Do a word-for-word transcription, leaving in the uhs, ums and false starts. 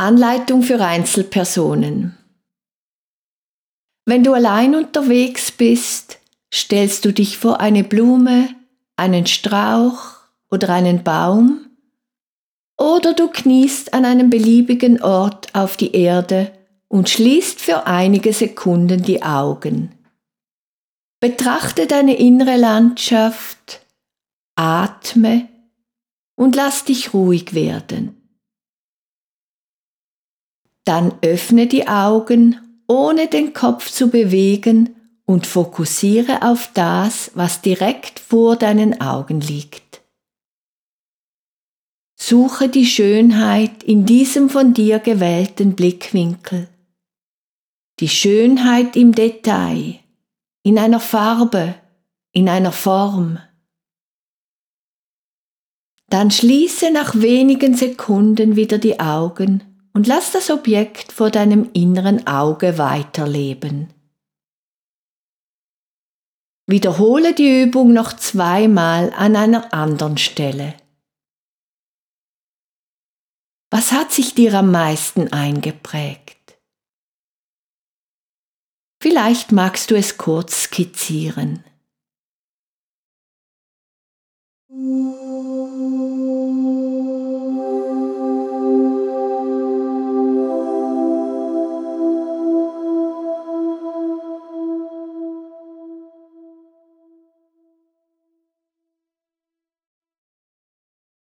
Anleitung für Einzelpersonen. Wenn du allein unterwegs bist, stellst du dich vor eine Blume, einen Strauch oder einen Baum, oder du kniest an einem beliebigen Ort auf die Erde und schließt für einige Sekunden die Augen. Betrachte deine innere Landschaft, atme und lass dich ruhig werden. Dann öffne die Augen, ohne den Kopf zu bewegen, und fokussiere auf das, was direkt vor deinen Augen liegt. Suche die Schönheit in diesem von dir gewählten Blickwinkel. Die Schönheit im Detail, in einer Farbe, in einer Form. Dann schließe nach wenigen Sekunden wieder die Augen und lass das Objekt vor deinem inneren Auge weiterleben. Wiederhole die Übung noch zweimal an einer anderen Stelle. Was hat sich dir am meisten eingeprägt? Vielleicht magst du es kurz skizzieren.